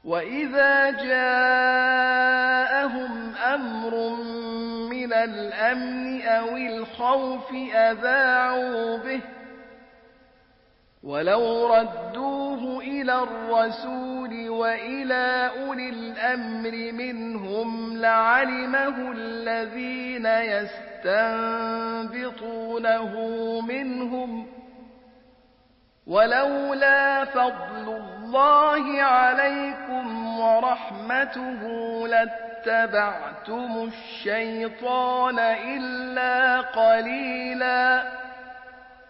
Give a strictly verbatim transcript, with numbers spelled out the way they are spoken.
وَإِذَا جَاءَهُمْ أَمْرٌ مِّنَ الْأَمْنِ أَوِ الْخَوْفِ أَذَاعُوا بِهِ ۖ وَلَوْ رَدُّوهُ إِلَى الرَّسُولِ وَإِلَىٰ أُولِي الْأَمْرِ مِنْهُمْ لَعَلِمَهُ الَّذِينَ يَسْتَنبِطُونَهُ مِنْهُمْ ۗ وَلَوْلَا فَضْلُ اللَّهِ عَلَيْكُمْ وَرَحْمَتُهُ لَاتَّبَعْتُمُ الشَّيْطَانَ إِلَّا قَلِيلًا